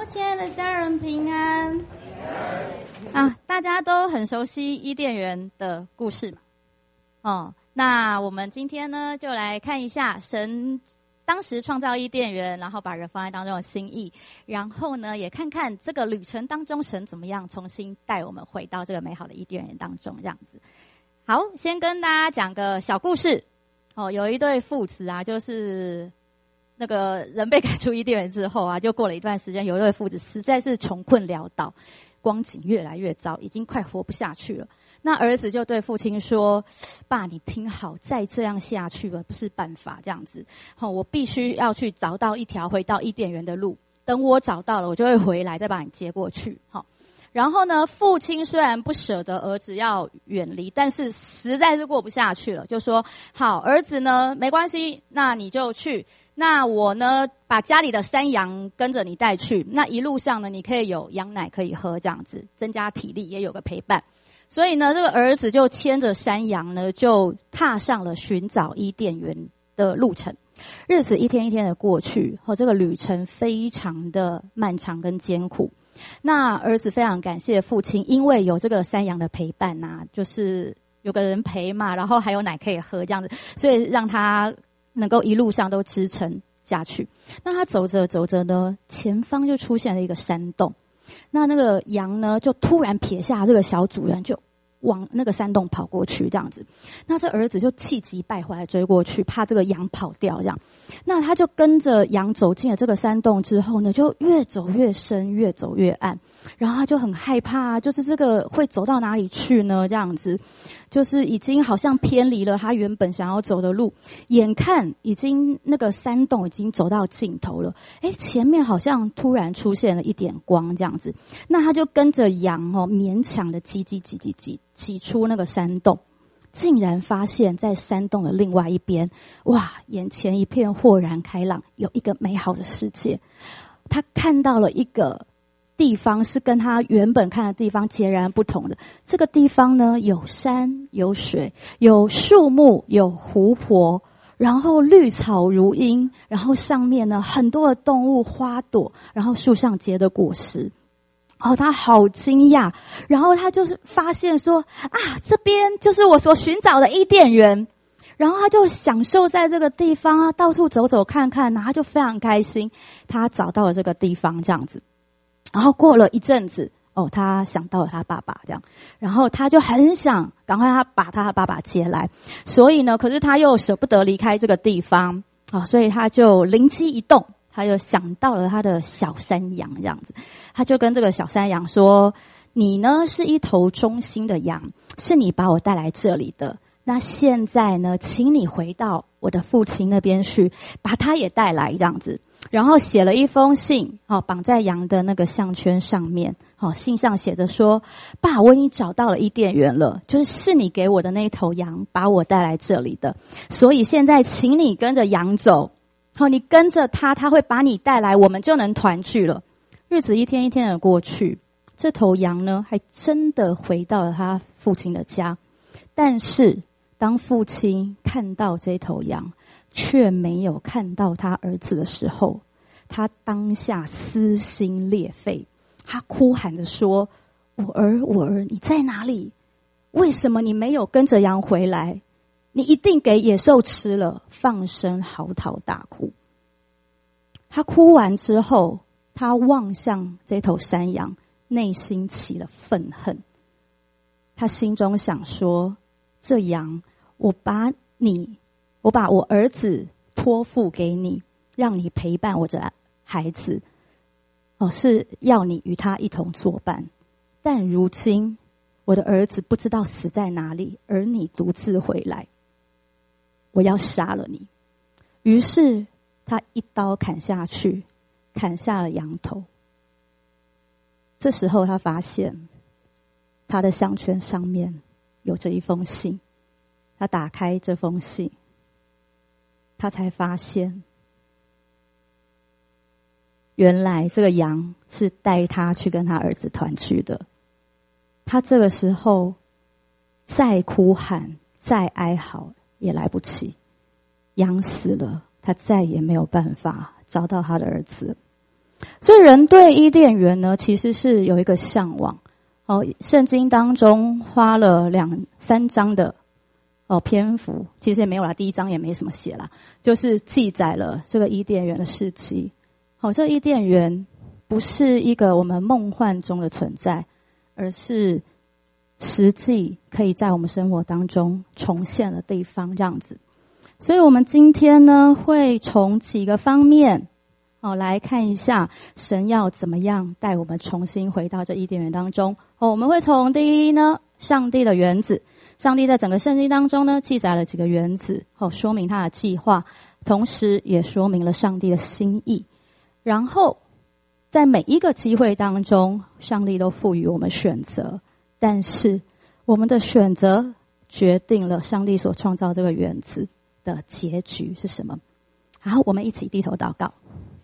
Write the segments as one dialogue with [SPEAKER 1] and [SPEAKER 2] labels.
[SPEAKER 1] 亲爱的家人平安啊！大家都很熟悉伊甸园的故事嘛，那我们今天呢，就来看一下神当时创造伊甸园，然后把人放在当中的心意，然后呢，也看看这个旅程当中神怎么样重新带我们回到这个美好的伊甸园当中，这样子。好，先跟大家讲个小故事。有一对父子啊，就是那个人被赶出伊甸园之后啊，就过了一段时间，有一对父子实在是穷困潦倒，光景越来越糟，已经快活不下去了。那儿子就对父亲说：“爸，你听好，再这样下去了不是办法，这样子，我必须要去找到一条回到伊甸园的路。等我找到了，我就会回来再把你接过去。”然后呢，父亲虽然不舍得儿子要远离，但是实在是过不下去了，就说：“好，儿子呢，没关系，那你就去。那我呢，把家里的山羊跟着你带去。那一路上呢，你可以有羊奶可以喝，这样子增加体力，也有个陪伴。”所以呢，这个儿子就牵着山羊呢，就踏上了寻找伊甸园的路程。日子一天一天的过去，这个旅程非常的漫长跟艰苦。那儿子非常感谢父亲，因为有这个山羊的陪伴啊，就是有个人陪嘛，然后还有奶可以喝这样子，所以让他能够一路上都支撑下去。那他走着走着呢，前方就出现了一个山洞。那个羊呢，就突然撇下这个小主人，就往那个山洞跑过去，这样子。那这儿子就气急败坏追过去，怕这个羊跑掉这样。那他就跟着羊走进了这个山洞之后呢，就越走越深，越走越暗。然后他就很害怕，就是这个会走到哪里去呢？这样子，就是已经好像偏离了他原本想要走的路。眼看已经那个山洞已经走到尽头了，前面好像突然出现了一点光，这样子。那他就跟着羊勉强的挤出那个山洞，竟然发现在山洞的另外一边，哇，眼前一片豁然开朗，有一个美好的世界。他看到了一个地方是跟他原本看的地方截然不同的。这个地方呢，有山有水，有树木，有湖泊，然后绿草如茵，然后上面呢很多的动物花朵，然后树上结的果实。他好惊讶，然后他就是发现说这边就是我所寻找的伊甸园。然后他就享受在这个地方啊，到处走走看看，然后他就非常开心，他找到了这个地方这样子。然后过了一阵子，他想到了他爸爸这样，然后他就很想赶快把他爸爸接来，所以呢，可是他又舍不得离开这个地方，所以他就灵机一动，他就想到了他的小山羊这样子。他就跟这个小山羊说：“你呢是一头忠心的羊，是你把我带来这里的。那现在呢，请你回到我的父亲那边去，把他也带来这样子。”然后写了一封信，绑在羊的那个项圈上面。信上写着说：“爸，我已经找到了伊甸园了，就是你给我的那一头羊把我带来这里的。所以现在请你跟着羊走，你跟着他，他会把你带来，我们就能团聚了。”日子一天一天的过去，这头羊呢，还真的回到了他父亲的家。但是当父亲看到这头羊，却没有看到他儿子的时候，他当下撕心裂肺，他哭喊着说：“我儿，你在哪里？为什么你没有跟着羊回来？你一定给野兽吃了！”放声嚎啕大哭。他哭完之后，他望向这头山羊，内心起了愤恨。他心中想说：“这羊，我把我儿子托付给你，让你陪伴我的孩子，是要你与他一同作伴。但如今我的儿子不知道死在哪里，而你独自回来，我要杀了你。”于是他一刀砍下去，砍下了羊头。这时候他发现他的项圈上面有着一封信。他打开这封信，他才发现原来这个羊是带他去跟他儿子团聚的。他这个时候再哭喊再哀嚎也来不及，羊死了，他再也没有办法找到他的儿子。 所以人对伊甸园呢，其实是有一个向往。圣经当中花了2-3章的篇幅，其实也没有啦，第1章也没什么写啦，就是记载了这个伊甸园的事迹。这伊甸园不是一个我们梦幻中的存在，而是实际可以在我们生活当中重现的地方，这样子。所以我们今天呢，会从几个方面来看一下神要怎么样带我们重新回到这伊甸园当中。我们会从第一呢，上帝的原子。上帝在整个圣经当中呢，记载了几个原子，说明他的计划，同时也说明了上帝的心意。然后在每一个机会当中，上帝都赋予我们选择，但是我们的选择决定了上帝所创造这个原子的结局是什么。好，我们一起低头祷告。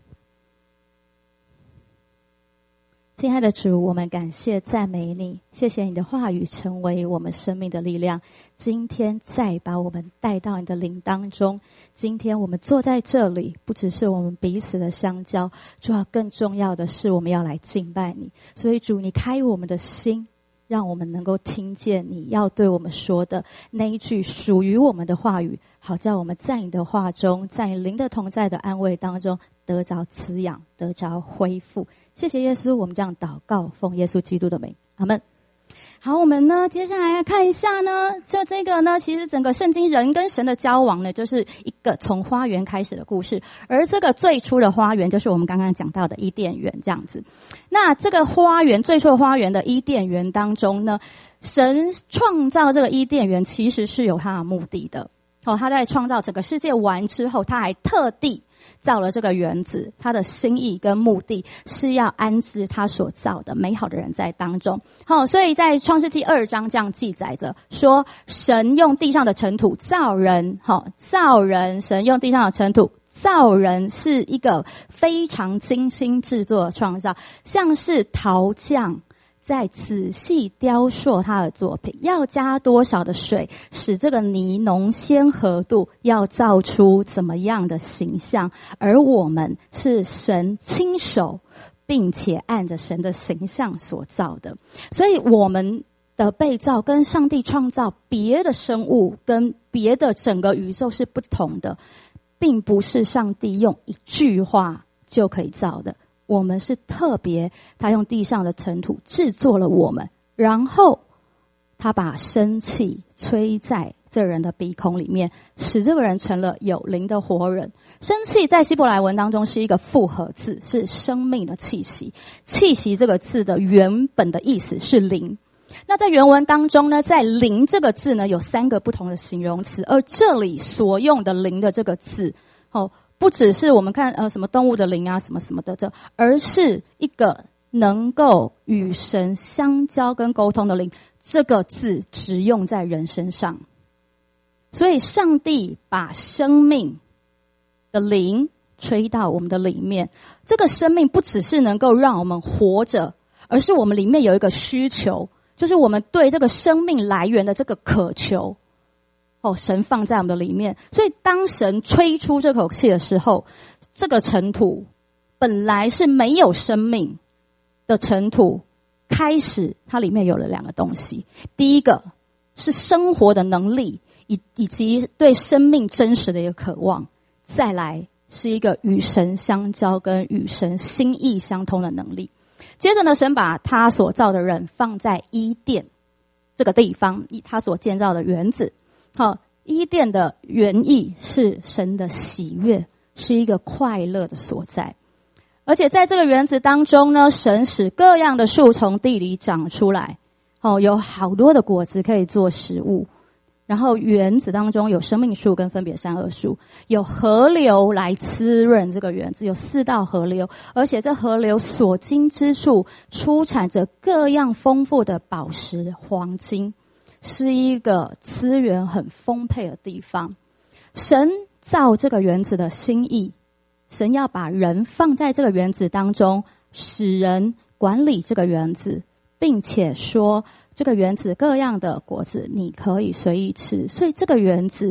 [SPEAKER 1] 亲爱的主，我们感谢赞美你，谢谢你的话语成为我们生命的力量。今天再把我们带到你的灵当中，今天我们坐在这里，不只是我们彼此的相交，主要更重要的是我们要来敬拜你。所以主，你开我们的心，让我们能够听见你要对我们说的那一句属于我们的话语，好叫我们在你的话中，在你灵的同在的安慰当中得着滋养，得着恢复。谢谢耶稣，我们这样祷告，奉耶稣基督的名，阿们。好，我们呢接下来看一下呢，就这个呢，其实整个圣经人跟神的交往呢，就是一个从花园开始的故事，而这个最初的花园就是我们刚刚讲到的伊甸园这样子。那这个花园，最初的花园的伊甸园当中呢，神创造这个伊甸园其实是有他的目的的。他在创造整个世界完之后，他还特地造了这个园子，他的心意跟目的是要安置他所造的美好的人在当中。所以在创世纪2章这样记载着说，神用地上的尘土造人，神用地上的尘土造人是一个非常精心制作的创造，像是陶匠在仔细雕塑他的作品，要加多少的水，使这个泥浓鲜合度，要造出怎么样的形象。而我们是神亲手并且按着神的形象所造的，所以我们的被造跟上帝创造别的生物跟别的整个宇宙是不同的，并不是上帝用一句话就可以造的。我们是特别，他用地上的尘土制作了我们，然后他把生气吹在这人的鼻孔里面，使这个人成了有灵的活人。生气在希伯来文当中是一个复合字，是生命的气息。气息这个字的原本的意思是灵。那在原文当中呢，在灵这个字呢有3个不同的形容词，而这里所用的灵的这个字不只是我们看什么动物的灵啊什么什么的而是一个能够与神相交跟沟通的灵，这个字只用在人身上。所以上帝把生命的灵吹到我们的里面，这个生命不只是能够让我们活着，而是我们里面有一个需求，就是我们对这个生命来源的这个渴求神放在我们的里面。所以当神吹出这口气的时候，这个尘土本来是没有生命的尘土，开始它里面有了2个东西。第一个是生活的能力，以及对生命真实的一个渴望，再来是一个与神相交跟与神心意相通的能力。接着呢，神把他所造的人放在伊甸这个地方，他所建造的园子。伊甸的原意是神的喜悦，是一个快乐的所在。而且在这个园子当中呢，神使各样的树从地里长出来，有好多的果子可以做食物。然后园子当中有生命树跟分别善恶树，有河流来滋润这个园子，有4道河流，而且这河流所经之处出产着各样丰富的宝石黄金，是一个资源很丰沛的地方。神造这个园子的心意，神要把人放在这个园子当中，使人管理这个园子，并且说这个园子各样的果子你可以随意吃。所以这个园子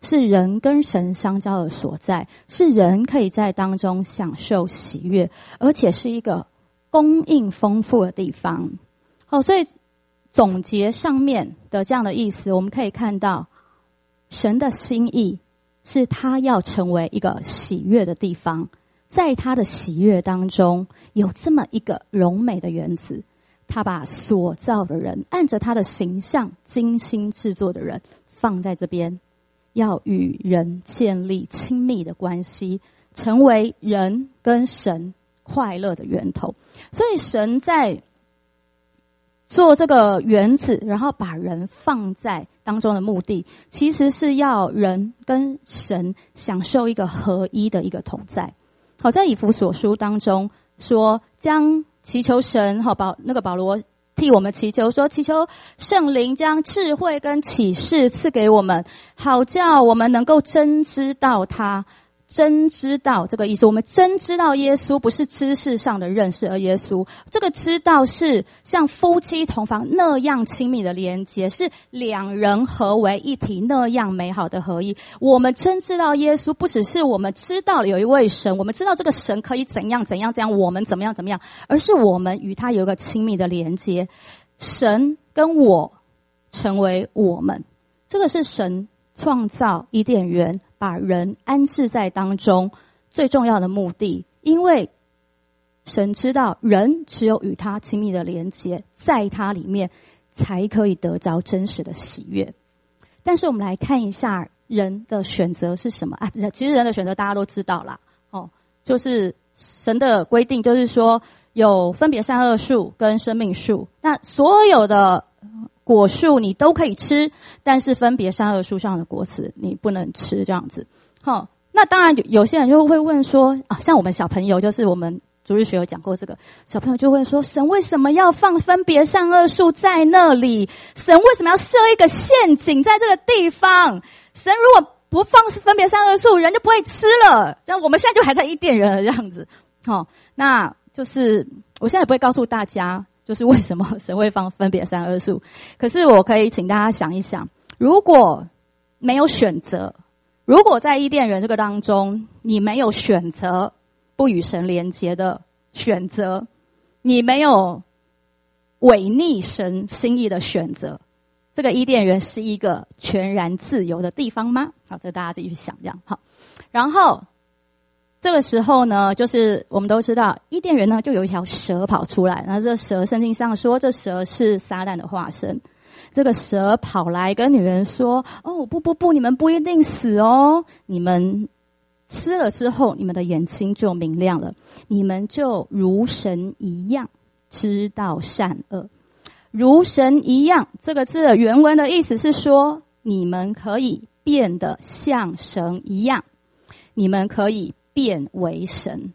[SPEAKER 1] 是人跟神相交的所在，是人可以在当中享受喜悦，而且是一个供应丰富的地方。所以总结上面的这样的意思，我们可以看到神的心意是他要成为一个喜悦的地方，在他的喜悦当中有这么一个荣美的园子，他把所造的人按着他的形象精心制作的人放在这边，要与人建立亲密的关系，成为人跟神快乐的源头。所以神在做这个园子，然后把人放在当中的目的，其实是要人跟神享受一个合一的一个同在。好，在以弗所书当中说，将祈求神，保罗替我们祈求说，祈求圣灵将智慧跟启示赐给我们，好叫我们能够真知道他。真知道这个意思，我们真知道耶稣，不是知识上的认识，而耶稣这个知道是像夫妻同房那样亲密的连结，是两人合为一体那样美好的合一。我们真知道耶稣，不只是我们知道有一位神，我们知道这个神可以怎样怎样怎样，我们怎么样怎么样，而是我们与他有一个亲密的连结，神跟我成为我们。这个是神创造伊甸园，把人安置在当中最重要的目的。因为神知道人只有与他亲密的连接，在他里面才可以得着真实的喜悦。但是我们来看一下人的选择是什么啊？其实人的选择大家都知道啦，就是神的规定就是说有分别善恶树跟生命树，那所有的果树你都可以吃，但是分别善恶树上的果子你不能吃，这样子。那当然有些人就会问说像我们小朋友，就是我们主日学有讲过这个，小朋友就会说，神为什么要放分别善恶树在那里？神为什么要设一个陷阱在这个地方？神如果不放分别善恶树，人就不会吃了。这样我们现在就还在伊甸园这样子。那就是我现在也不会告诉大家就是为什么神会放分别善恶树，可是我可以请大家想一想，如果没有选择，如果在伊甸园这个当中你没有选择不与神连结的选择，你没有违逆神心意的选择，这个伊甸园是一个全然自由的地方吗？好，这大家自己去想这样。好，然后这个时候呢，就是我们都知道伊甸园呢就有一条蛇跑出来，然后这蛇圣经上说这蛇是撒旦的化身。这个蛇跑来跟女人说，不，你们不一定死哦，你们吃了之后你们的眼睛就明亮了，你们就如神一样知道善恶。如神一样这个字的原文的意思是说，你们可以变得像神一样，你们可以变为神。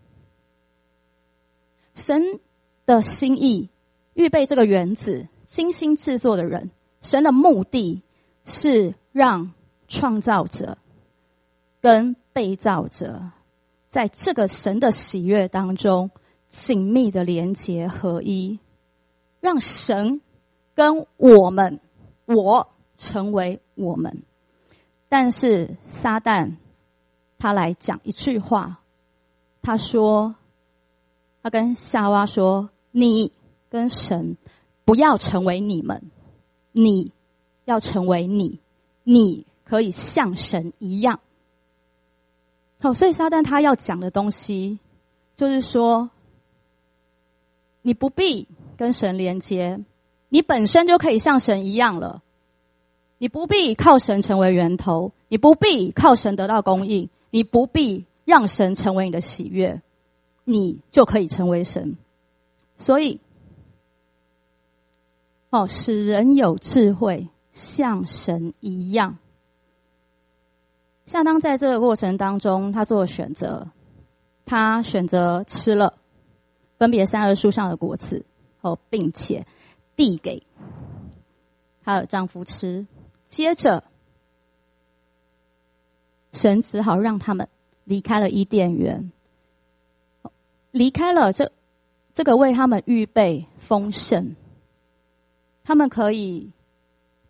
[SPEAKER 1] 神的心意预备这个园子，精心制作的人，神的目的是让创造者跟被造者在这个神的喜悦当中紧密的连结合一，让神跟我成为我们。但是撒旦他来讲一句话，他跟夏娃说，你跟神不要成为你们，你要成为你可以像神一样。所以撒旦他要讲的东西就是说，你不必跟神连接，你本身就可以像神一样了，你不必靠神成为源头，你不必靠神得到供应，你不必让神成为你的喜悦，你就可以成为神。所以使人有智慧像神一样。夏当在这个过程当中他做了选择，他选择吃了分别善恶树上的果子，并且递给她的丈夫吃。接着神只好让他们离开了伊甸园，离开了这个为他们预备丰盛，他们可以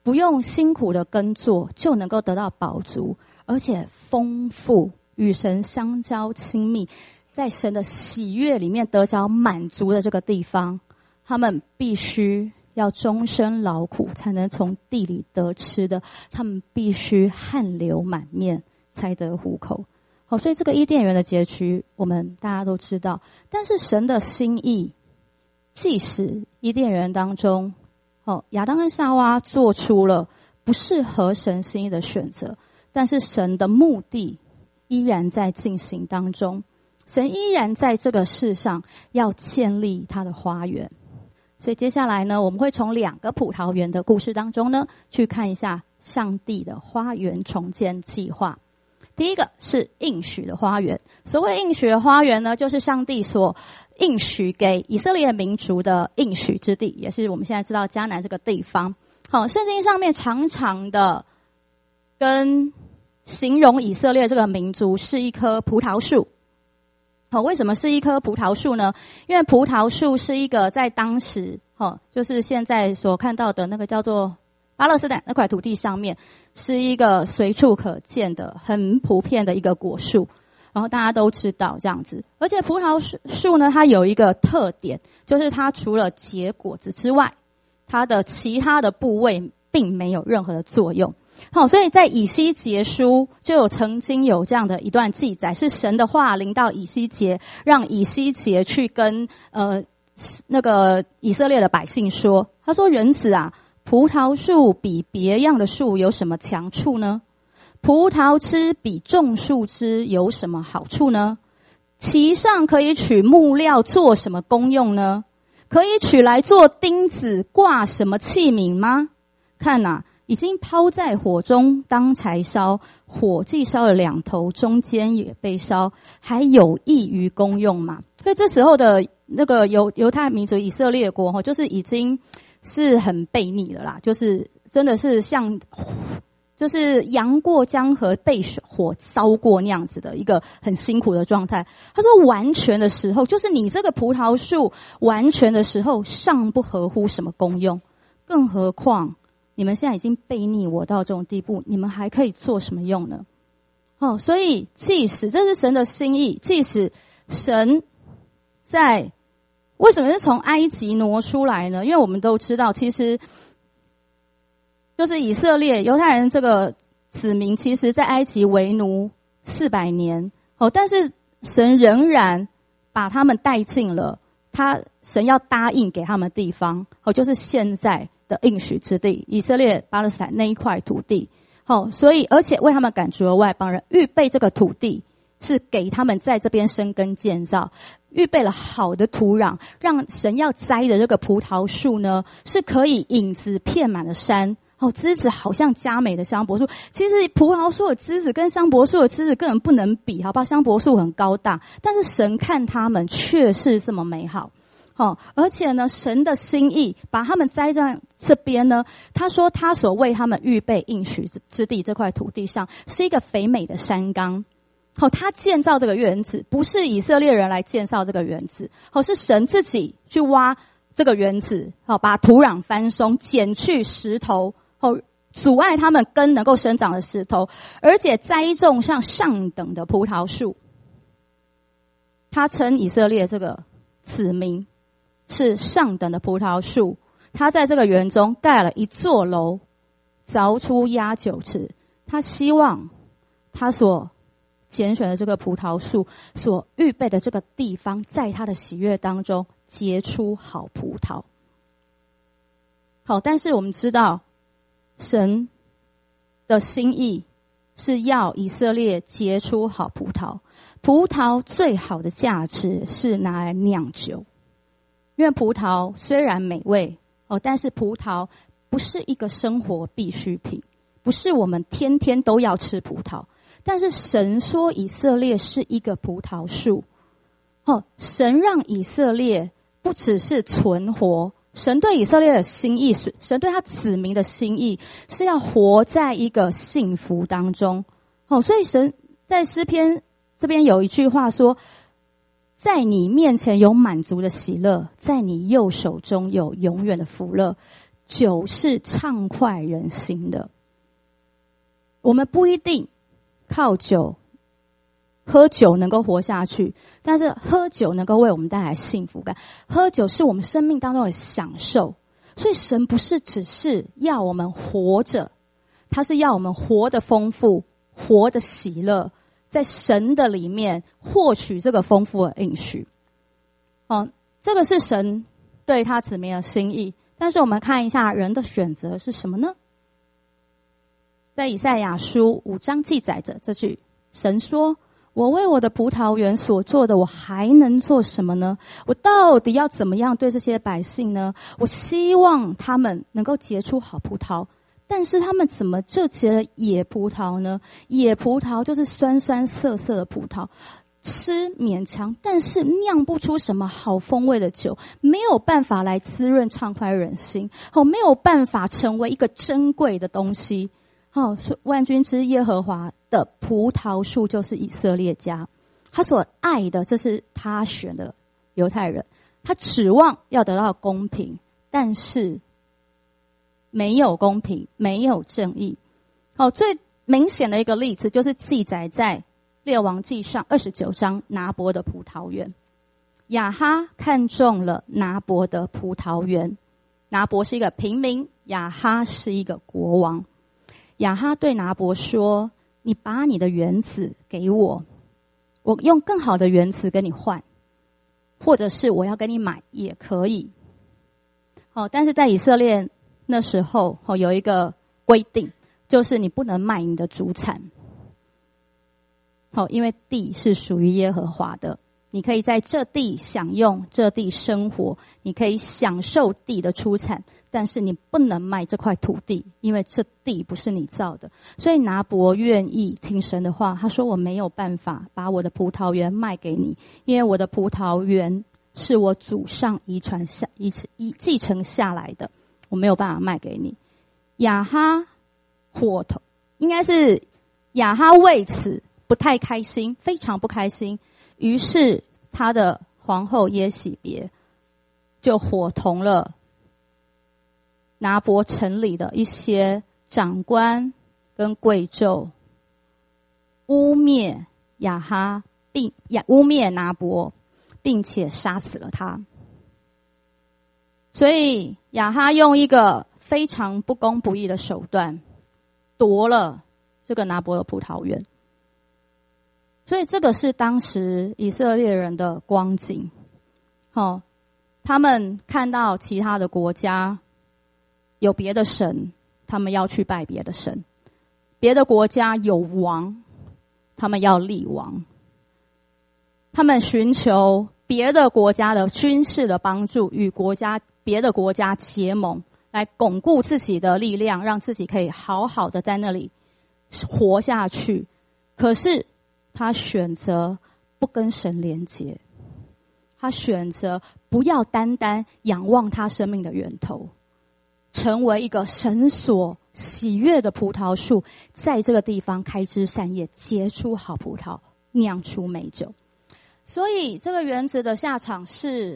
[SPEAKER 1] 不用辛苦的耕作就能够得到饱足，而且丰富，与神相交亲密，在神的喜悦里面得着满足的这个地方，他们必须要终身劳苦才能从地里得吃的，他们必须汗流满面才得糊口。好，所以这个伊甸园的结局我们大家都知道，但是神的心意，即使伊甸园当中亚当跟夏娃做出了不是合神心意的选择，但是神的目的依然在进行当中，神依然在这个世上要建立他的花园。所以接下来呢，我们会从2个葡萄园的故事当中呢，去看一下上帝的花园重建计划。第一个是应许的花园。所谓应许的花园呢，就是上帝所应许给以色列民族的应许之地，也是我们现在知道迦南这个地方。好，圣经上面常常的跟形容以色列这个民族是一棵葡萄树。好，为什么是一棵葡萄树呢？因为葡萄树是一个在当时就是现在所看到的那个叫做巴勒斯坦那块土地上面，是一个随处可见的很普遍的一个果树，然后大家都知道这样子。而且葡萄树呢，它有一个特点，就是它除了结果子之外，它的其他的部位并没有任何的作用。好，所以在以西结书就曾经有这样的一段记载，是神的话临到以西结，让以西结去跟那个以色列的百姓说，他说：人子啊，葡萄树比别样的树有什么强处呢？葡萄枝比种树枝有什么好处呢？其上可以取木料做什么功用呢？可以取来做钉子挂什么器皿吗？看啊，已经抛在火中当柴烧，火既烧了2头，中间也被烧，还有益于功用嘛？所以这时候的那个犹太民族以色列国就是已经是很悖逆了啦，就是真的是像就是洋过江河被火烧过那样子的一个很辛苦的状态。他说完全的时候，就是你这个葡萄树完全的时候尚不合乎什么功用，更何况你们现在已经悖逆我到这种地步，你们还可以做什么用呢？所以即使这是神的心意，即使神在为什么是从埃及挪出来呢？因为我们都知道，其实就是以色列犹太人这个子民，其实在埃及为奴400年，但是神仍然把他们带进了神要答应给他们的地方，就是现在的应许之地，以色列巴勒斯坦那一块土地。所以而且为他们赶逐了外邦人，预备这个土地是给他们在这边生根建造，预备了好的土壤，让神要栽的这个葡萄树呢，是可以影子遍满了山，枝子好像佳美的香柏树。其实葡萄树的枝子跟香柏树的枝子根本不能比，好不好？香柏树很高大，但是神看他们却是这么美好。而且呢，神的心意把他们栽在这边呢，他说他所为他们预备应许之地这块土地上是一个肥美的山冈。他建造这个园子，不是以色列人来建造这个园子，是神自己去挖这个园子，把土壤翻松，剪去石头，阻碍他们根能够生长的石头，而且栽种上上等的葡萄树。他称以色列这个子民是上等的葡萄树，他在这个园中盖了一座楼，凿出压酒池。他希望他所拣选的这个葡萄树所预备的这个地方，在他的喜悦当中结出好葡萄。好，但是我们知道神的心意是要以色列结出好葡萄。葡萄最好的价值是拿来酿酒，因为葡萄虽然美味但是葡萄不是一个生活必需品，不是我们天天都要吃葡萄。但是神说以色列是一个葡萄树，神让以色列不只是存活，神对以色列的心意，神对他子民的心意是要活在一个幸福当中。所以神在诗篇这边有一句话说，在你面前有满足的喜乐，在你右手中有永远的福乐。 酒是畅快人心的。我们不一定靠酒喝酒能够活下去，但是喝酒能够为我们带来幸福感，喝酒是我们生命当中的享受。所以神不是只是要我们活着，他是要我们活得丰富，活得喜乐，在神的里面获取这个丰富的应许。这个是神对他子民的心意。但是我们看一下人的选择是什么呢？在以赛亚书5章记载着这句，神说，我为我的葡萄园所做的，我还能做什么呢？我到底要怎么样对这些百姓呢？我希望他们能够结出好葡萄，但是他们怎么就结了野葡萄呢？野葡萄就是酸酸涩涩的葡萄，吃勉强，但是酿不出什么好风味的酒，没有办法来滋润畅快人心，没有办法成为一个珍贵的东西。万军之耶和华的葡萄树就是以色列家，他所爱的，这是他选的犹太人，他指望要得到公平，但是没有公平，没有正义。最明显的一个例子就是记载在列王记上29章拿伯的葡萄园。亚哈看中了拿伯的葡萄园，拿伯是一个平民，亚哈是一个国王。亚哈对拿伯说，你把你的园子给我，我用更好的园子跟你换，或者是我要跟你买也可以。但是在以色列那时候有一个规定，就是你不能卖你的主产。因为地是属于耶和华的，你可以在这地享用，这地生活，你可以享受地的出产，但是你不能卖这块土地，因为这地不是你造的。所以拿伯愿意听神的话，他说，我没有办法把我的葡萄园卖给你，因为我的葡萄园是我祖上继承下来的，我没有办法卖给你。亚哈火头，应该是亚哈为此不太开心，非常不开心。于是他的皇后耶洗别就伙同了拿伯城里的一些长官跟贵胄，污蔑亚哈，污蔑拿伯，并且杀死了他。所以亚哈用一个非常不公不义的手段夺了这个拿伯的葡萄园。所以这个是当时以色列人的光景。他们看到其他的国家有别的神，他们要去拜别的神；别的国家有王，他们要立王。他们寻求别的国家的军事的帮助，与别的国家结盟，来巩固自己的力量，让自己可以好好的在那里活下去。可是他选择不跟神连结，他选择不要单单仰望他生命的源头，成为一个神所喜悦的葡萄树，在这个地方开枝散叶，结出好葡萄，酿出美酒。所以这个园子的下场是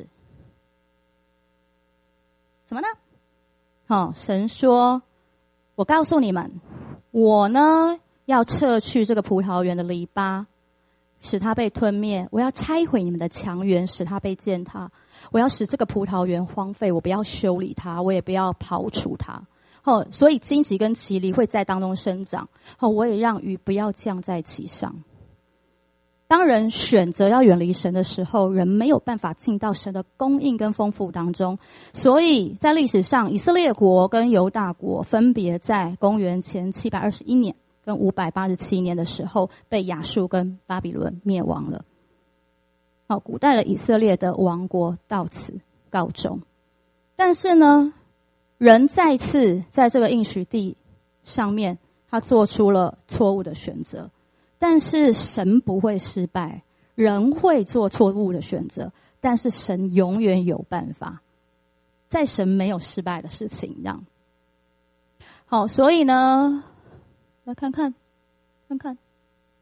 [SPEAKER 1] 什么呢？神说，我告诉你们，我呢要撤去这个葡萄园的篱笆，使它被吞灭；我要拆毁你们的墙垣，使它被践踏；我要使这个葡萄园荒废，我不要修理它，我也不要刨除它。所以荆棘跟蒺藜会在当中生长。我也让雨不要降在其上。当人选择要远离神的时候，人没有办法进到神的供应跟丰富当中。所以在历史上，以色列国跟犹大国分别在公元前721年跟587年的时候被亚述跟巴比伦灭亡了。古代的以色列的王国到此告终。但是呢，人再次在这个应许地上面，他做出了错误的选择。但是神不会失败，人会做错误的选择，但是神永远有办法，在神没有失败的事情这样。所以呢，来看看。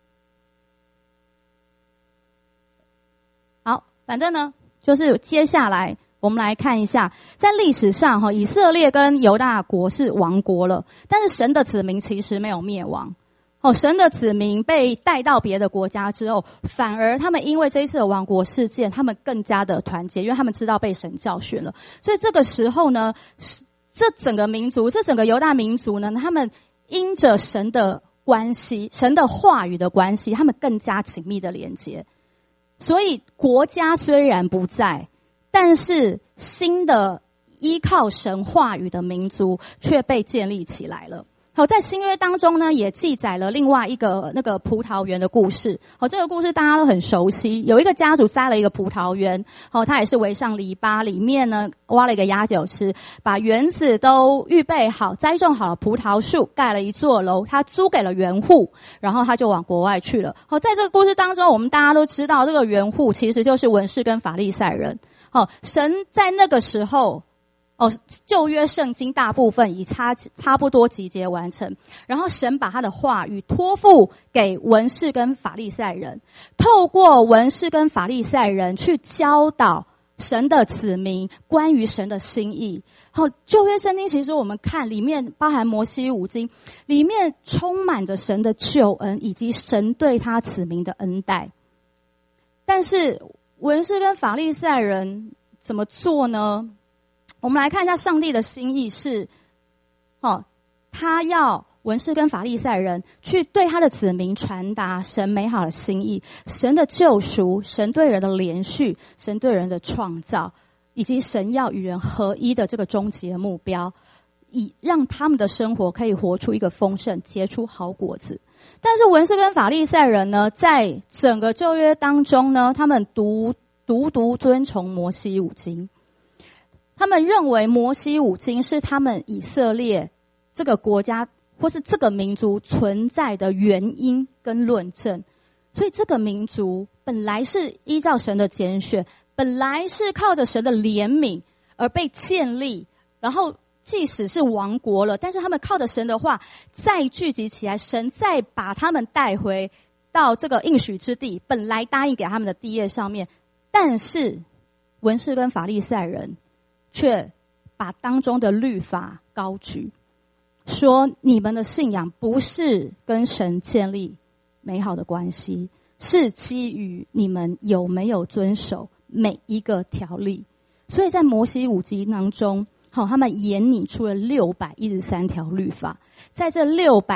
[SPEAKER 1] 好，反正呢，就是接下来我们来看一下，在历史上以色列跟犹大国是亡国了，但是神的子民其实没有灭亡。神的子民被带到别的国家之后，反而他们因为这一次的亡国事件，他们更加的团结，因为他们知道被神教训了。所以这个时候呢，这整个民族，这整个犹大民族呢，他们因着神的关系，神的话语的关系，他们更加紧密的连接。所以国家虽然不在，但是新的依靠神话语的民族却被建立起来了。好，在新约当中呢，也记载了另外一个那个葡萄园的故事。好，这个故事大家都很熟悉。有一个家族栽了一个葡萄园，好，他也是围上篱笆，里面呢挖了一个压酒池，把园子都预备好，栽种好了葡萄树，盖了一座楼，他租给了园户，然后他就往国外去了。好，在这个故事当中，我们大家都知道，这个园户其实就是文士跟法利赛人。好，神在那个时候。旧约圣经大部分已差不多集结完成，然后神把他的话语托付给文士跟法利赛人，透过文士跟法利赛人去教导神的子民关于神的心意。旧约圣经其实我们看里面包含摩西五经，里面充满着神的救恩以及神对他子民的恩待。但是文士跟法利赛人怎么做呢？我们来看一下上帝的心意是，他要文士跟法利赛人去对他的子民传达神美好的心意，神的救赎，神对人的连续，神对人的创造，以及神要与人合一的这个终极目标，以让他们的生活可以活出一个丰盛，结出好果子。但是文士跟法利赛人呢，在整个旧约当中呢，他们独遵从摩西五经。他们认为摩西五经是他们以色列这个国家或是这个民族存在的原因跟论证，所以这个民族本来是依照神的拣选，本来是靠着神的怜悯而被建立，然后即使是亡国了，但是他们靠着神的话再聚集起来，神再把他们带回到这个应许之地，本来答应给他们的地业上面。但是文士跟法利赛人却把当中的律法高举，说你们的信仰不是跟神建立美好的关系，是基于你们有没有遵守每一个条例。所以在摩西五经当中，他们研拟出了613条律法，在这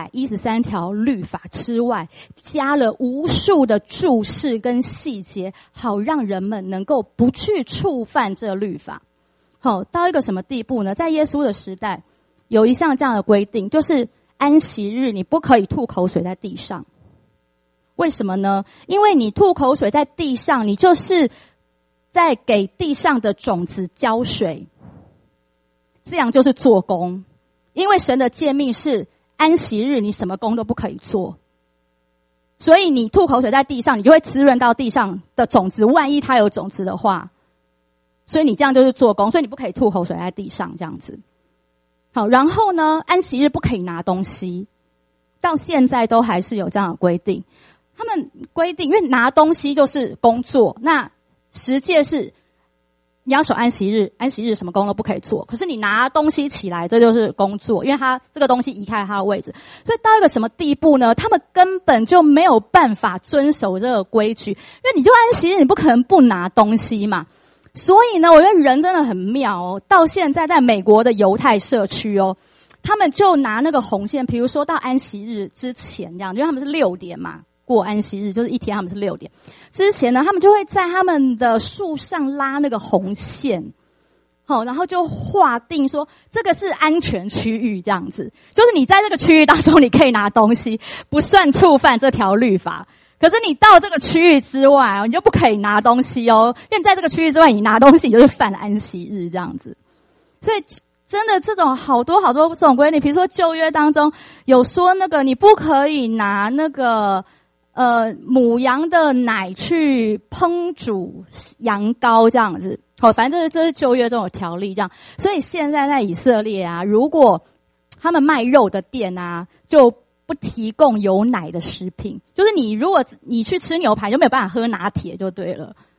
[SPEAKER 1] 613条律法之外，加了无数的注释跟细节，好让人们能够不去触犯这律法。到一个什么地步呢？在耶稣的时代，有一项这样的规定，就是安息日你不可以吐口水在地上。为什么呢？因为你吐口水在地上，你就是在给地上的种子浇水，这样就是做工。因为神的诫命是安息日你什么工都不可以做，所以你吐口水在地上，你就会滋润到地上的种子，万一它有种子的话，所以你这样就是做工，所以你不可以吐口水在地上这样子。好，然后呢，安息日不可以拿东西，到现在都还是有这样的规定。他们规定，因为拿东西就是工作，那实际是你要守安息日，安息日什么工都不可以做，可是你拿东西起来，这就是工作，因为他这个东西移开它的位置。所以到一个什么地步呢？他们根本就没有办法遵守这个规矩，因为你就安息日，你不可能不拿东西嘛。所以呢，我觉得人真的很妙哦。到现在在美国的犹太社区哦，他们就拿那个红线，比如说到安息日之前这样，因为他们是6点嘛，过安息日就是一天，他们是6点之前呢，他们就会在他们的树上拉那个红线，然后就划定说这个是安全区域，这样子，就是你在这个区域当中你可以拿东西，不算触犯这条律法。可是你到这个区域之外哦，你就不可以拿东西哦，因为在这个区域之外你拿东西你就是犯安息日这样子。所以真的这种好多这种规定，比如说旧约当中有说那个你不可以拿那个母羊的奶去烹煮羊羔这样子。反正这是旧约中有条例这样。所以现在在以色列啊，如果他们卖肉的店啊，就不提供有奶的食品，就是如果你去吃牛排，就没有办法喝拿铁就对了。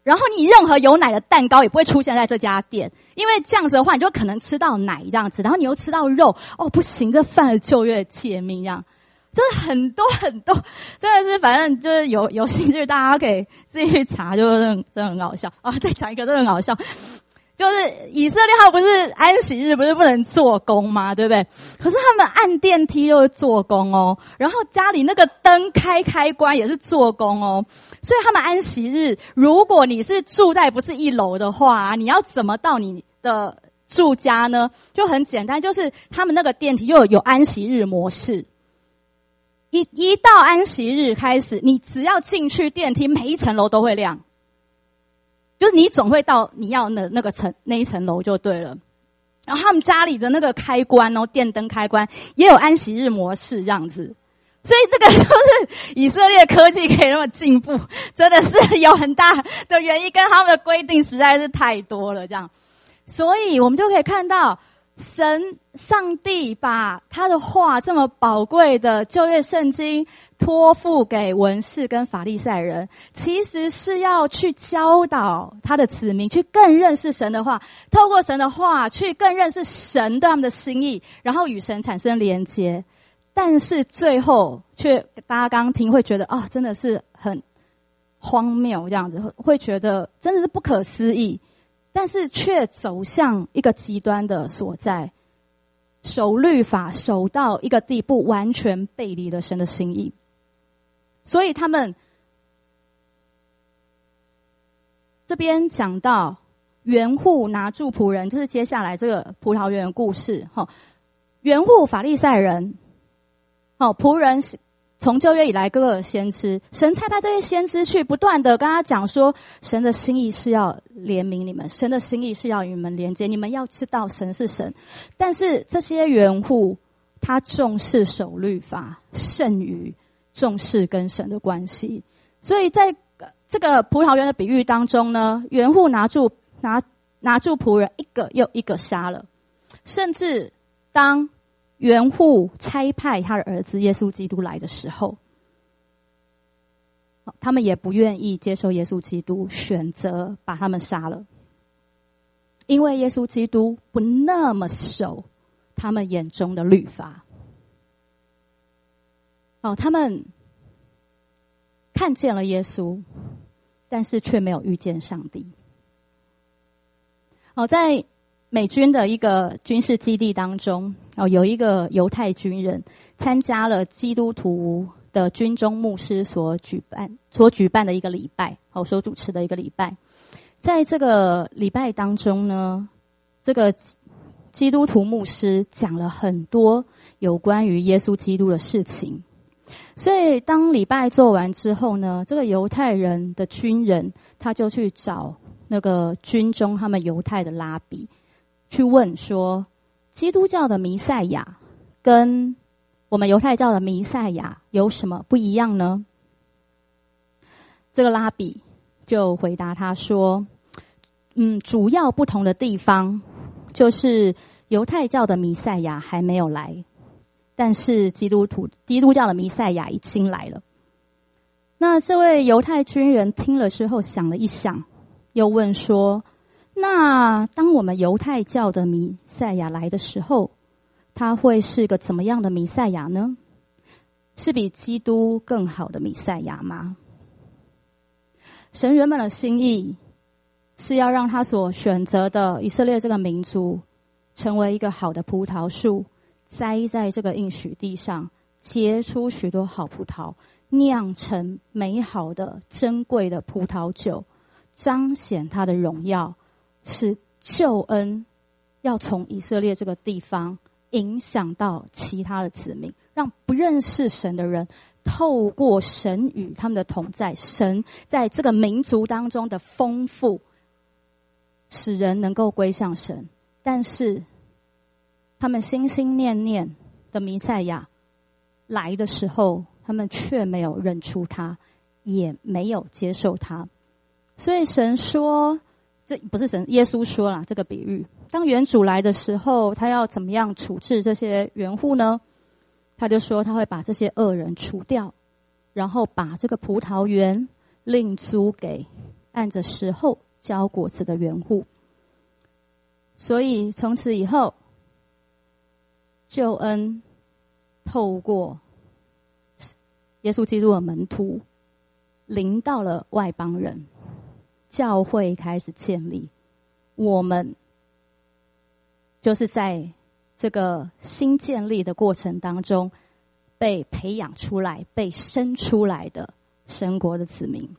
[SPEAKER 1] 然后你任何有奶的蛋糕也不会出现在这家店，因为这样子的话，你就可能吃到奶这样子，然后你又吃到肉，哦，不行，这犯了旧约的诫命，这样，就是很多，真的是，反正就是有兴趣，大家可以自己去查，就是真的很好笑啊！再讲一个，真的很好笑。就是以色列他不是安息日不是不能做工吗？对不对？可是他们按电梯就是做工哦，然后家里那个灯开关也是做工哦，所以他们安息日，如果你是住在不是一楼的话，你要怎么到你的住家呢？就很简单，就是他们那个电梯又有安息日模式。一到安息日开始，你只要进去电梯，每一层楼都会亮。就是你总会到你要的那一层楼就对了。然后他们家里的那个开关哦，电灯开关也有安息日模式这样子。所以这个就是以色列科技可以那么进步，真的是有很大的原因，跟他们的规定实在是太多了这样。所以我们就可以看到上帝把他的话这么宝贵的旧约圣经托付给文士跟法利赛人，其实是要去教导他的子民去更认识神的话，透过神的话去更认识神对他们的心意，然后与神产生连结。但是最后却大家刚刚听会觉得真的是很荒谬这样子，会觉得真的是不可思议，但是却走向一个极端的所在，守律法守到一个地步，完全背离了神的心意。所以他们这边讲到园户拿住仆人，就是接下来这个葡萄园的故事。园户法利赛人，仆人从旧约以来各个先知，神差派这些先知去不断的跟他讲说，神的心意是要怜悯你们，神的心意是要与你们连接，你们要知道神是神。但是这些园户他重视守律法胜于重视跟神的关系，所以在这个葡萄园的比喻当中呢，园户拿住仆人一个又一个杀了，甚至当园户差派他的儿子耶稣基督来的时候，他们也不愿意接受耶稣基督，选择把他们杀了，因为耶稣基督不那么守他们眼中的律法。他们看见了耶稣，但是却没有遇见上帝。在美军的一个军事基地当中，有一个犹太军人参加了基督徒的军中牧师所举办的一个礼拜，所主持的一个礼拜。在这个礼拜当中呢，这个基督徒牧师讲了很多有关于耶稣基督的事情。所以当礼拜做完之后呢，这个犹太人的军人他就去找那个军中他们犹太的拉比，去问说，基督教的弥赛亚跟我们犹太教的弥赛亚有什么不一样呢？这个拉比就回答他说，主要不同的地方就是犹太教的弥赛亚还没有来，但是基督教的弥赛亚已经来了。那这位犹太军人听了之后想了一想，又问说，那当我们犹太教的弥赛亚来的时候，他会是个怎么样的弥赛亚呢？是比基督更好的弥赛亚吗？神原本的心意是要让他所选择的以色列这个民族成为一个好的葡萄树，栽在这个应许地上，结出许多好葡萄，酿成美好的珍贵的葡萄酒，彰显他的荣耀，使救恩要从以色列这个地方影响到其他的子民，让不认识神的人透过神与他们的同在，神在这个民族当中的丰富，使人能够归向神。但是他们心心念念的弥赛亚来的时候，他们却没有认出他，也没有接受他。所以神说，这不是神，耶稣说啦，这个比喻，当园主来的时候，他要怎么样处置这些园户呢？他就说他会把这些恶人除掉，然后把这个葡萄园另租给按着时候交果子的园户。所以从此以后，救恩透过耶稣基督的门徒临到了外邦人，教会开始建立。我们就是在这个新建立的过程当中被培养出来、被生出来的神国的子民。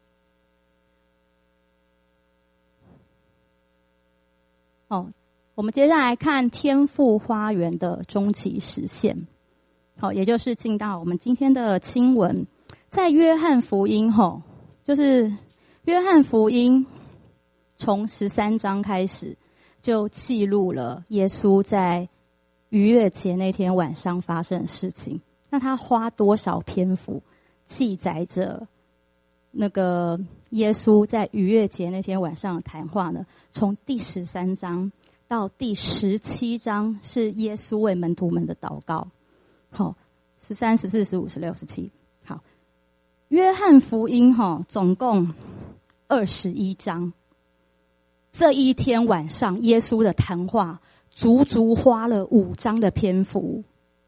[SPEAKER 1] 我们接下来看天父花园的终极实现。也就是进到我们今天的经文，在约翰福音，就是约翰福音从13章开始就记录了耶稣在逾越节那天晚上发生的事情。那他花多少篇幅记载着那个耶稣在逾越节那天晚上的谈话呢？从第13章到第17章是耶稣为门徒们的祷告。好，13、14、15、16、17。好，约翰福音总共21章。这一天晚上，耶稣的谈话足足花了5章的篇幅。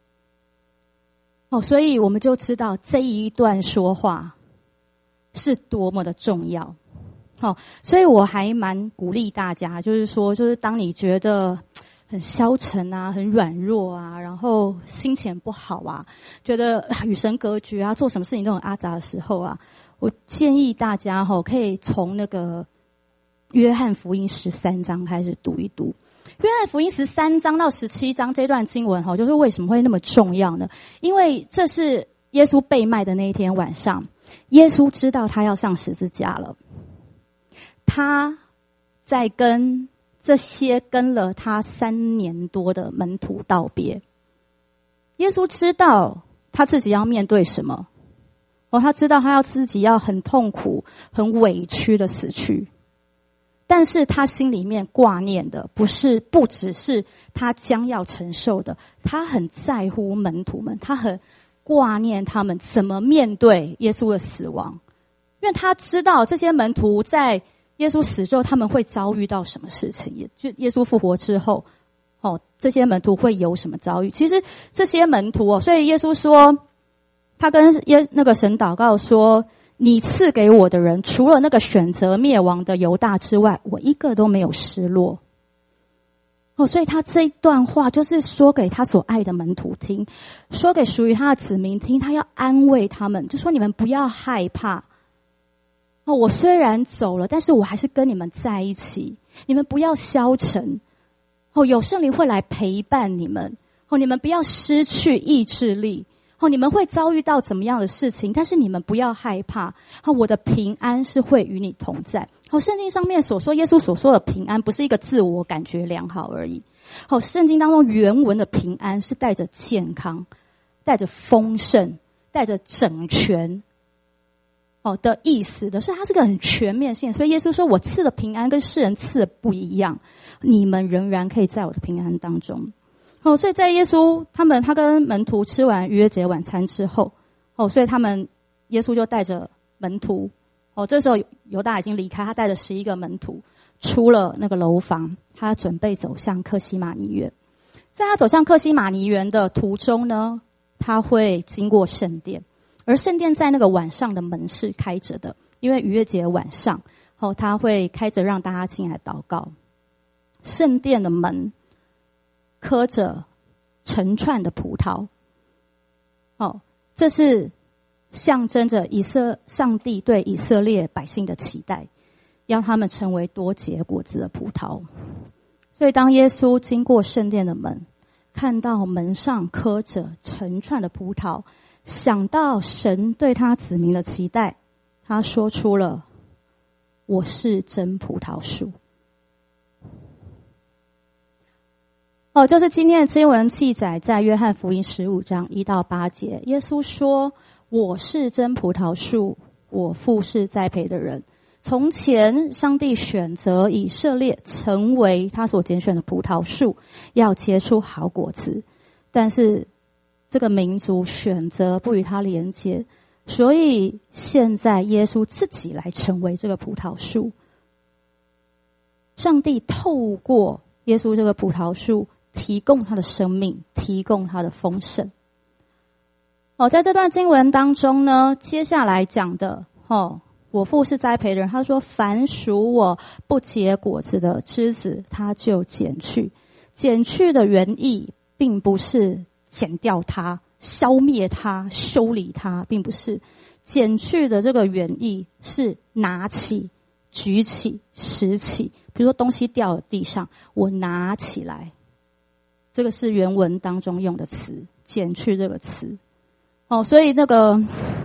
[SPEAKER 1] 所以我们就知道这一段说话是多么的重要。所以我还蛮鼓励大家，就是当你觉得很消沉啊，很软弱啊，然后心情不好啊，觉得与神隔绝啊，做什么事情都很阿杂的时候啊，我建议大家可以从那个约翰福音13章开始读一读。约翰福音13章到17章这段经文就是为什么会那么重要呢？因为这是耶稣被卖的那一天晚上，耶稣知道他要上十字架了，他在跟这些跟了他3年多的门徒道别。耶稣知道他自己要面对什么，他知道他自己要很痛苦、很委屈的死去。但是他心里面挂念的不只是他将要承受的，他很在乎门徒们，他很挂念他们怎么面对耶稣的死亡，因为他知道这些门徒在耶稣死之后他们会遭遇到什么事情，也就耶稣复活之后这些门徒会有什么遭遇。其实这些门徒所以耶稣说，他跟那个神祷告说，你赐给我的人，除了那个选择灭亡的犹大之外，我一个都没有失落。所以他这一段话就是说给他所爱的门徒听，说给属于他的子民听，他要安慰他们，就说你们不要害怕。我虽然走了，但是我还是跟你们在一起，你们不要消沉。有圣灵会来陪伴你们。你们不要失去意志力。你们会遭遇到怎么样的事情，但是你们不要害怕。我的平安是会与你同在。圣经上面所说，耶稣所说的平安不是一个自我感觉良好而已。圣经当中原文的平安是带着健康、带着丰盛、带着整全的意思的，所以它是个很全面性。所以耶稣说，我赐的平安跟世人赐的不一样，你们仍然可以在我的平安当中。所以在耶稣他跟门徒吃完逾越节晚餐之后，所以耶稣就带着门徒，这时候犹大已经离开，他带着11个门徒出了那个楼房，他准备走向客西马尼园。在他走向客西马尼园的途中呢，他会经过圣殿，而圣殿在那个晚上的门是开着的，因为逾越节晚上他会开着让大家进来祷告。圣殿的门刻着成串的葡萄，这是象征着上帝对以色列百姓的期待，要他们成为多结果子的葡萄。所以当耶稣经过圣殿的门，看到门上刻着成串的葡萄，想到神对他子民的期待，他说出了，我是真葡萄树。就是今天的经文记载在约翰福音15章1到8节，耶稣说，我是真葡萄树，我父是栽培的人。从前上帝选择以色列成为他所拣选的葡萄树，要结出好果子，但是这个民族选择不与他连接， 所以现在耶稣自己来成为这个葡萄树，上帝透过耶稣这个葡萄树提供他的生命，提供他的丰盛。在这段经文当中呢，接下来讲的我父是栽培的人，他说凡属我不结果子的枝子，他就剪去。剪去的原意并不是剪掉它、消灭它、修理它，并不是。剪去的这个原意是拿起、举起、拾起。比如说东西掉了地上，我拿起来，这个是原文当中用的词，剪去这个词。所以那个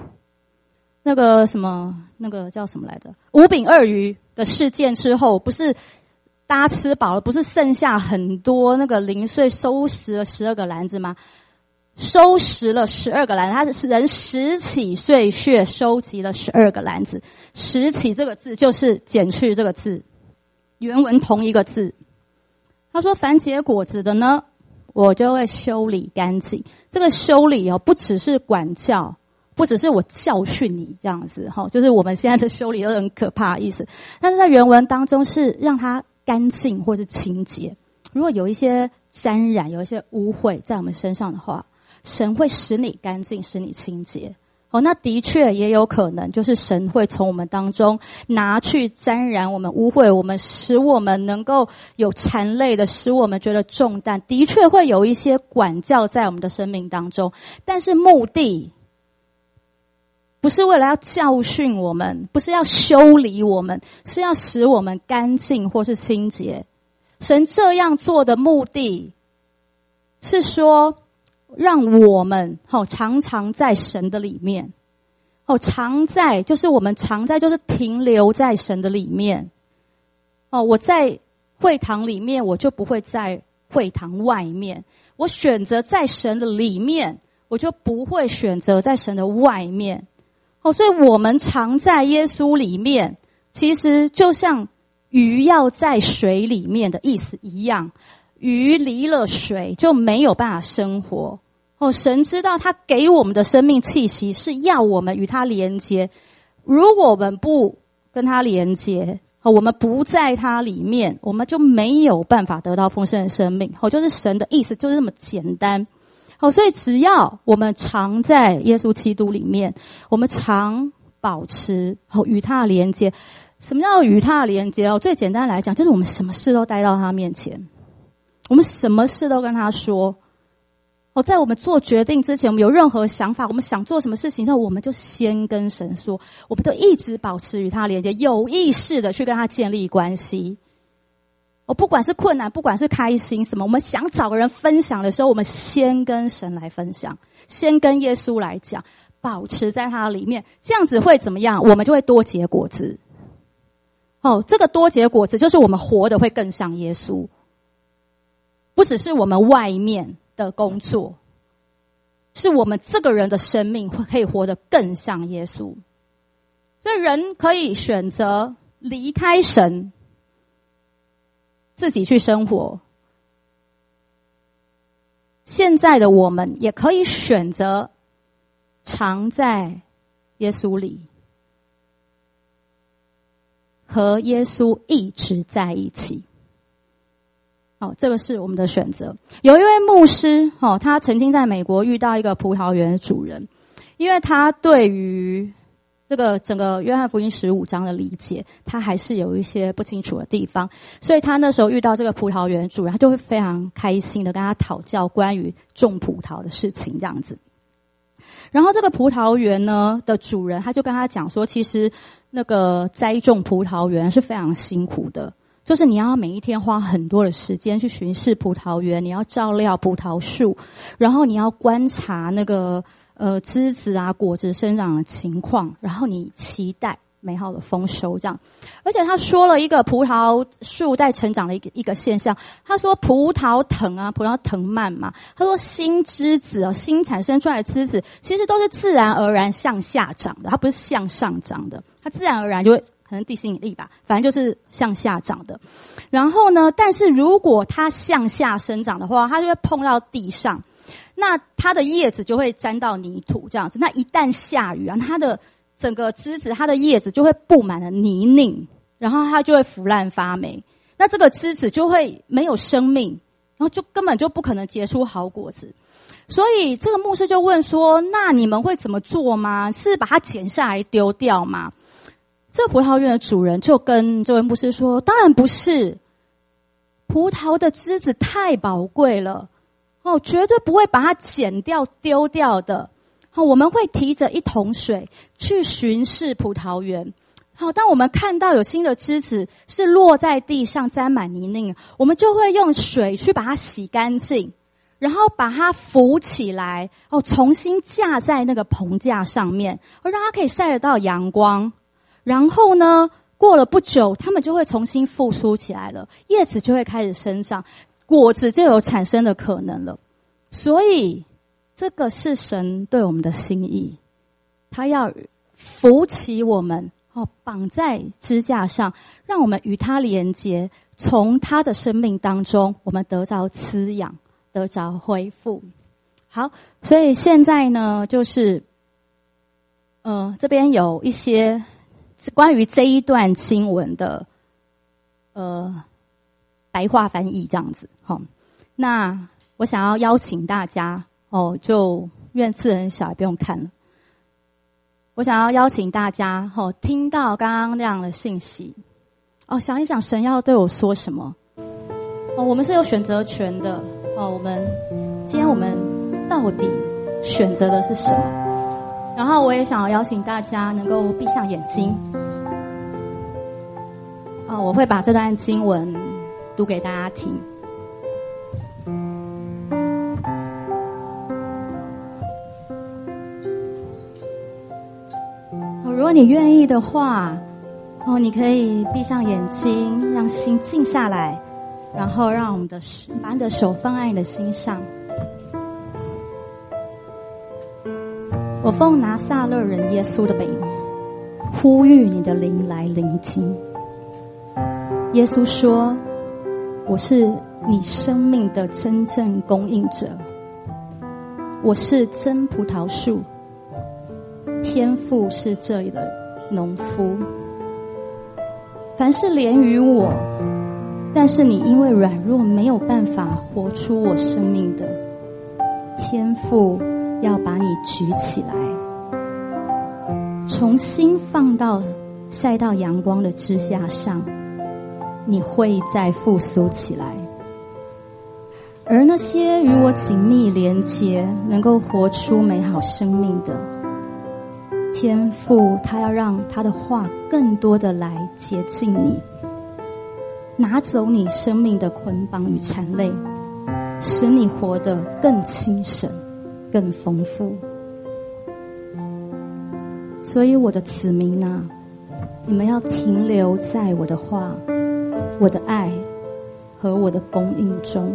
[SPEAKER 1] 什么，那个叫什么来着？5饼2鱼的事件之后，不是大家吃饱了，不是剩下很多那个零碎，收拾了12个篮子吗？收拾了12个篮子，他是人拾起碎屑，收集了12个篮子。拾起这个字就是剪去这个字，原文同一个字。他说凡结果子的呢，我就会修理干净。这个修理不只是管教，不只是我教训你这样子，就是我们现在的修理都很可怕的意思。但是在原文当中是让它干净或是清洁。如果有一些沾染，有一些污秽在我们身上的话，神会使你干净，使你清洁。那的确也有可能，就是神会从我们当中拿去沾染我们污秽，我们使我们能够有缠累的，使我们觉得重担，的确会有一些管教在我们的生命当中，但是目的不是为了要教训我们，不是要修理我们，是要使我们干净或是清洁。神这样做的目的是说让我们常常在神的里面，常在就是我们常在就是停留在神的里面。我在会堂里面，我就不会在会堂外面。我选择在神的里面，我就不会选择在神的外面。所以我们常在耶稣里面，其实就像鱼要在水里面的意思一样。鱼离了水就没有办法生活。神知道他给我们的生命气息是要我们与他连接。如果我们不跟他连接，我们不在他里面，我们就没有办法得到丰盛的生命。就是神的意思就是这么简单。所以只要我们常在耶稣基督里面，我们常保持与他的连接。什么叫与他的连接？最简单来讲，就是我们什么事都带到他面前，我们什么事都跟他说。在我们做决定之前，我们有任何想法，我们想做什么事情之后，我们就先跟神说，我们都一直保持与他连接，有意识的去跟他建立关系。不管是困难，不管是开心什么，我们想找个人分享的时候，我们先跟神来分享，先跟耶稣来讲，保持在他里面，这样子会怎么样？我们就会多结果子。这个多结果子就是我们活得会更像耶稣，不只是我们外面的工作，是我们这个人的生命可以活得更像耶稣。所以人可以选择离开神，自己去生活。现在的我们也可以选择常在耶稣里，和耶稣一直在一起。这个是我们的选择。有一位牧师，他曾经在美国遇到一个葡萄园的主人，因为他对于这个整个约翰福音15章的理解，他还是有一些不清楚的地方，所以他那时候遇到这个葡萄园主人，他就会非常开心的跟他讨教关于种葡萄的事情这样子。然后这个葡萄园呢的主人，他就跟他讲说，其实那个栽种葡萄园是非常辛苦的，就是你要每一天花很多的时间去巡视葡萄园，你要照料葡萄树，然后你要观察那个枝子啊果子生长的情况，然后你期待美好的丰收这样。而且他说了一个葡萄树在成长的一个现象，他说葡萄藤蔓嘛，他说新枝子新产生出来的枝子其实都是自然而然向下长的，它不是向上长的，它自然而然就会可能地心引力吧，反正就是向下长的。然后呢，但是如果它向下生长的话，它就会碰到地上， 那它的叶子就会沾到泥土这样子。那一旦下雨啊，它的整个枝子、它的叶子就会布满了泥泞，然后它就会腐烂发霉。那这个枝子就会没有生命，然后就根本就不可能结出好果子。所以这个牧师就问说，那你们会怎么做吗？是把它剪下来丢掉吗？这个葡萄园的主人就跟这位牧师说，当然不是，葡萄的枝子太宝贵了，绝对不会把它剪掉丢掉的。我们会提着一桶水去巡视葡萄园。当我们看到有新的枝子是落在地上沾满泥泞，我们就会用水去把它洗干净，然后把它扶起来，重新架在那个棚架上面，让它可以晒得到阳光。然后呢，过了不久，它们就会重新复苏起来了，叶子就会开始生长，果子就有产生的可能了。所以这个是神对我们的心意，他要扶起我们，绑在支架上，让我们与他连结，从他的生命当中我们得着滋养，得着恢复。好，所以现在呢，就是这边有一些关于这一段经文的白话翻译这样子。那我想要邀请大家就愿字很小也不用看了。我想要邀请大家听到刚刚那样的信息想一想神要对我说什么。我们是有选择权的今天我们到底选择的是什么？然后我也想要邀请大家能够闭上眼睛我会把这段经文读给大家听。如果你愿意的话你可以闭上眼睛，让心静下来，然后让我们把你的手放在你的心上。我奉拿撒勒人耶稣的名，呼吁你的灵来聆听。耶稣说，我是你生命的真正供应者，我是真葡萄树，天父是这里的农夫。凡是连于我，但是你因为软弱没有办法活出我生命的，天父要把你举起来，重新放到晒到阳光的枝架上，你会再复苏起来。而那些与我紧密连结，能够活出美好生命的，天父他要让他的话更多的来洁净你，拿走你生命的捆绑与缠累，使你活得更轻省更丰富。所以我的子民啊，你们要停留在我的话、我的爱和我的供应中，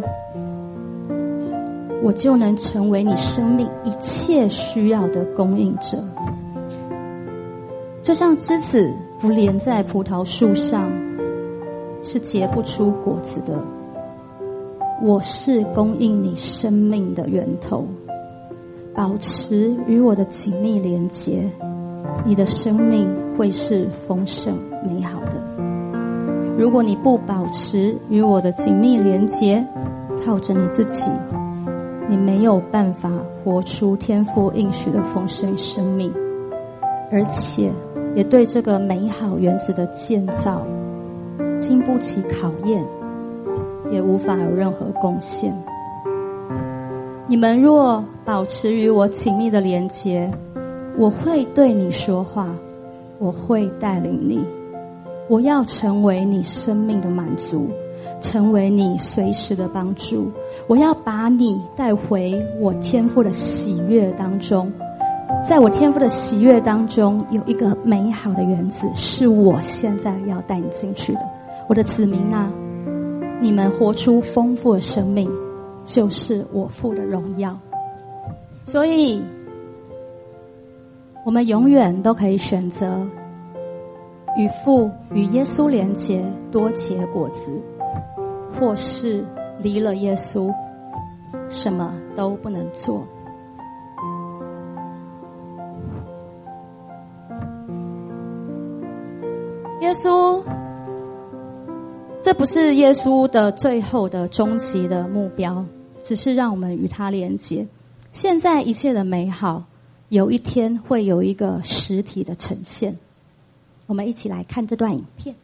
[SPEAKER 1] 我就能成为你生命一切需要的供应者。就像枝子不连在葡萄树上，是结不出果子的。我是供应你生命的源头，保持与我的紧密连结，你的生命会是丰盛美好的。如果你不保持与我的紧密连结，靠着你自己，你没有办法活出天父应许的丰盛生命，而且也对这个美好园子的建造经不起考验，也无法有任何贡献。你们若保持与我紧密的连结，我会对你说话，我会带领你，我要成为你生命的满足，成为你随时的帮助。我要把你带回我天父的喜悦当中，在我天父的喜悦当中有一个美好的园子，是我现在要带你进去的。我的子民啊，你们活出丰富的生命，就是我父的荣耀。所以我们永远都可以选择与父与耶稣连结，多结果子，或是离了耶稣什么都不能做。耶稣，这不是耶稣的最后的终极的目标，只是让我们与他连结。现在一切的美好，有一天会有一个实体的呈现。我们一起来看这段影片。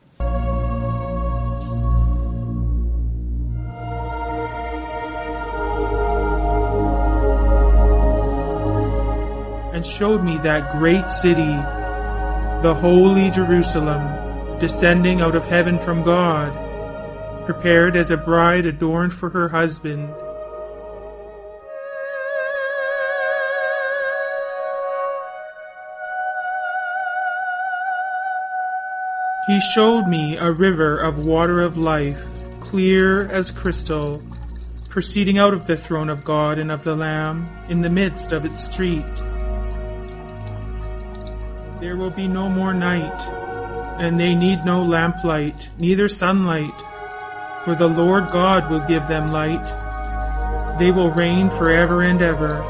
[SPEAKER 2] And showed me that great city, the holy Jerusalem, descending out of heaven from God, prepared as a bride adorned for her husband. He showed me a river of water of life, clear as crystal, proceeding out of the throne of God and of the Lamb, in the midst of its street. There will be no more night, and they need no lamplight, neither sunlight, for the Lord God will give them light. They will reign forever and ever.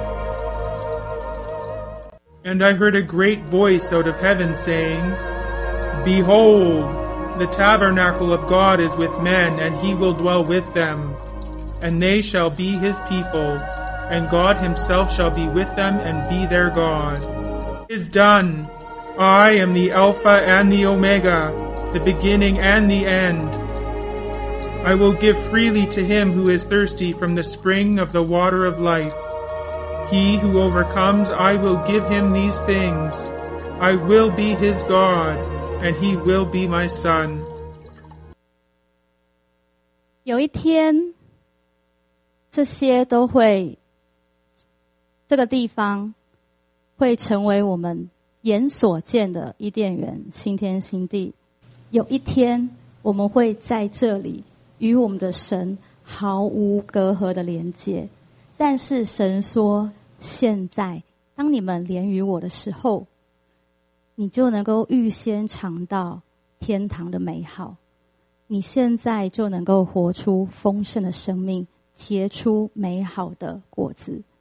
[SPEAKER 2] And I heard a great voice out of heaven saying, Behold, the tabernacle of God is with men, and he will dwell with them, and they shall be his people, and God himself shall be with them and be their God. It is done. I am the Alpha and the Omega, the beginning and the end. I will give freely to him who is thirsty from the spring of the water of life. He who overcomes, I will give him these things. I will be his God, and he will be my son.
[SPEAKER 1] 有一天，这些都会，这个地方会成为我们眼所见的伊甸园，新天新地。有一天，我们会在这里与我们的神毫无隔阂的连接。但是神说，现在当你们连于我的时候，你就能够预先尝到天堂的美好。你现在就能够活出丰盛的生命，结出美好的果子。